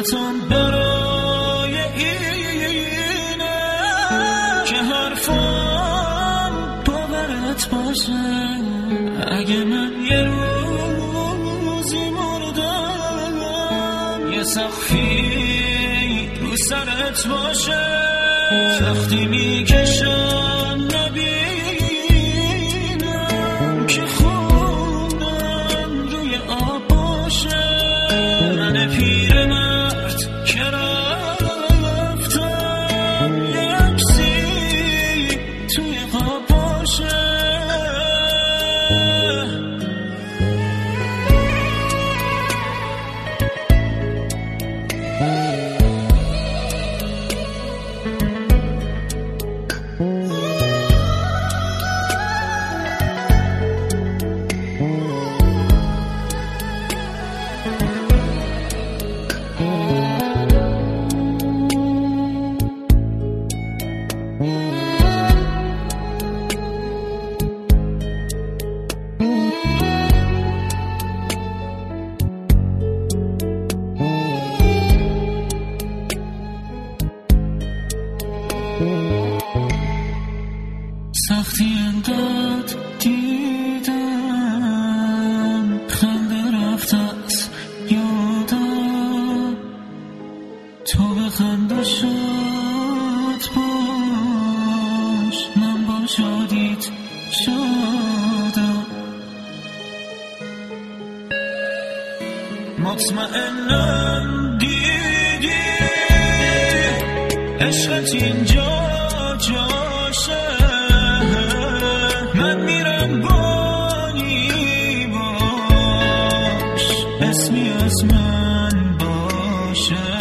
فقطم برای اینه که حرفم باورت باشه. اگه من یه روزی مردم یه سقفی رو سرت باشه، وقتی میکشم نبینم که خونم روی آب باشه. من پیرمرد که رفتم یه عکسی توی قاب باشه. سختی انقدر دیدم خنده رفت از یادم، تو به خنده شاد باش، من با شادیت شادم. مطمئنم دیدی عشقت اینجا جاشه. من میرم بانی باش، اسمی از من باشه.